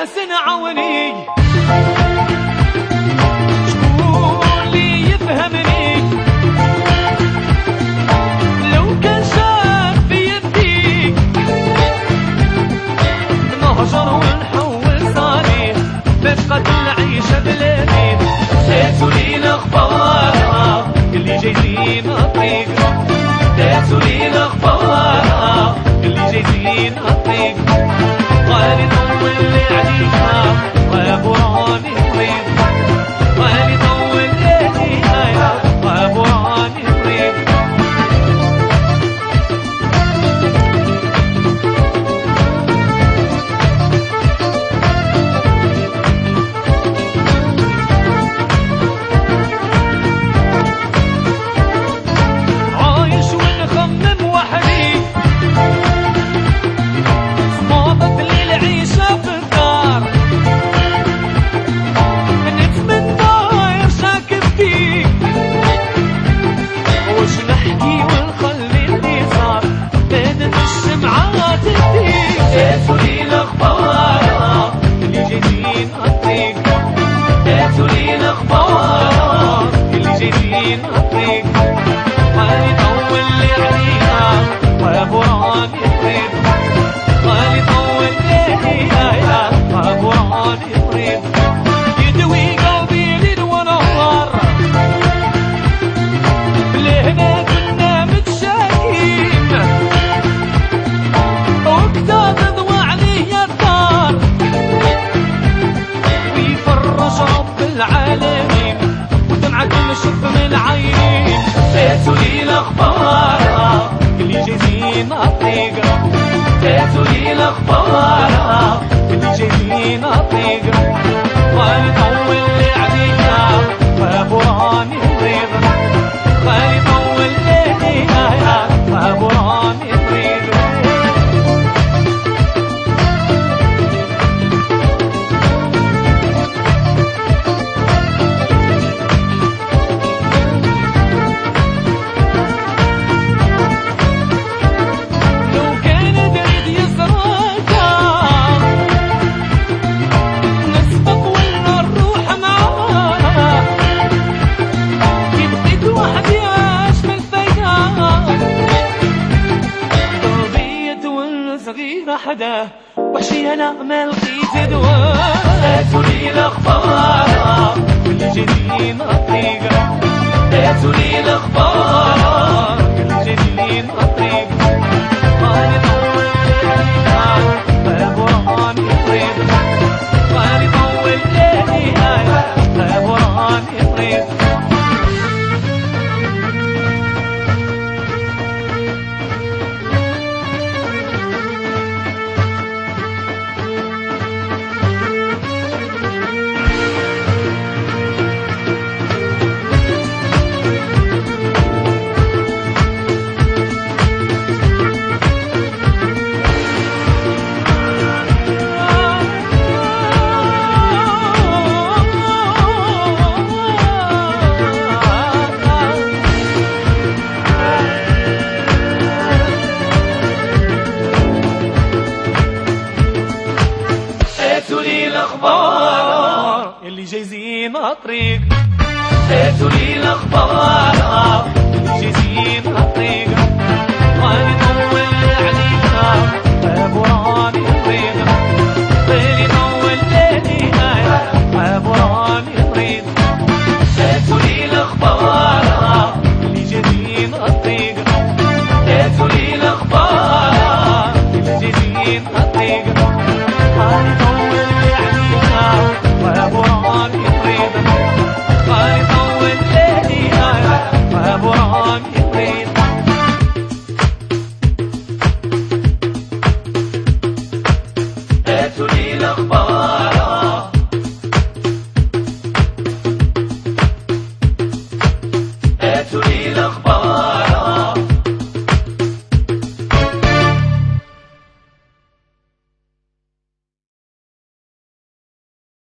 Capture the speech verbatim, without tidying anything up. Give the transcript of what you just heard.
ياسن عوني شكون اللي يفهمني لو كان شاف في يديك نهجر ونحول صاري بقت العيشة بلادي داتوا لينا اخبار اللي جايين الطريق داتوا لينا اخبار اللي جايين الطريق غالي طول اللي عليها وابو راني طريق غالي طول اللي عليها وابو راني طريق عايش ونخمم وحدي صمودت لي العيشة في الدار نتمنى داير شاكب فيك وش نحكي ونخلي اللي صار بيننا الشمعة تديك داتوا لي الأخبار اللي جايين الطريق داتوا لي الأخبار اللي جايين الطريق غالي طول اللي عليها وابو راني طريق غالي طول اللي عليها وابو راني طريق يدوي قلبي ليل ونهار لهنا كنا متشاكين وكتاب ضوى عليه الدار ويفرج رب العالمين ودمعة كل شف من عينين داتوا لي الأخبار اللي جايين الطريق داتوا لي الأخبار اللي جايين الطريق غالي طول اللي عليها وابو راني طريق غالي طول اللي عليها وابو راني طريق حدا وحشي انا ما لقيت دواء داتوا لي الاخبار واللي جايين الطريق داتوا لي الاخبار واللي جايين الطريق غالي طول الليل وابو راني طريق غالي طول الليل وابو راني طريق الأخبار اللي جايزين الطريق داتوا لي الأخبار اللي جايزين الطريق